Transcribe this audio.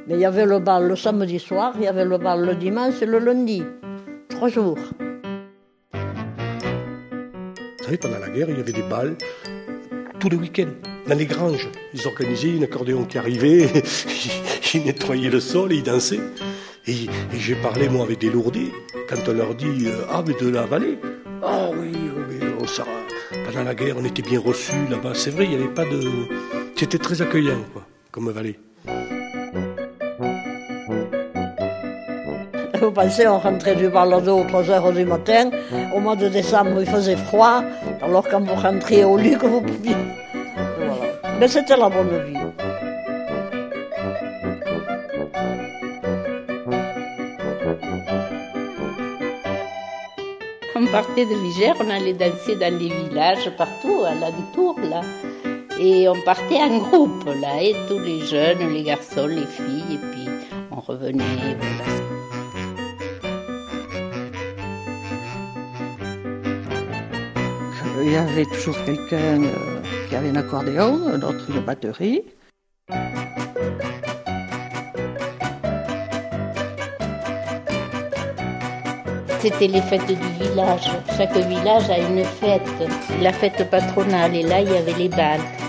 Mais il y avait le bal le samedi soir, il y avait le bal le dimanche et le lundi. 3 jours. Vous savez, pendant la guerre, il y avait des bals tous les week-ends, dans les granges. Ils organisaient un accordéon qui arrivait, ils nettoyaient le sol et ils dansaient. Et j'ai parlé, moi, avec des lourdis, quand on leur dit « Ah, mais de la vallée !» « Ah oui, mais pendant la guerre, on était bien reçus là-bas. » C'est vrai, il n'y avait pas de... C'était très accueillant, quoi, comme vallée. Vous pensez, on rentrait du bal à 2 ou 3 heures du matin. Au mois de décembre, il faisait froid. Alors quand vous rentriez au lit, que vous pouviez... Voilà. Mais c'était la bonne vie. On partait de Vigère, on allait danser dans les villages, partout, à l'entour, là. Et on partait en groupe, là, et tous les jeunes, les garçons, les filles, et puis on revenait, voilà. Il y avait toujours quelqu'un qui avait un accordéon, un autre une batterie. C'était les fêtes du village. Chaque village a une fête, la fête patronale, et là il y avait les bals.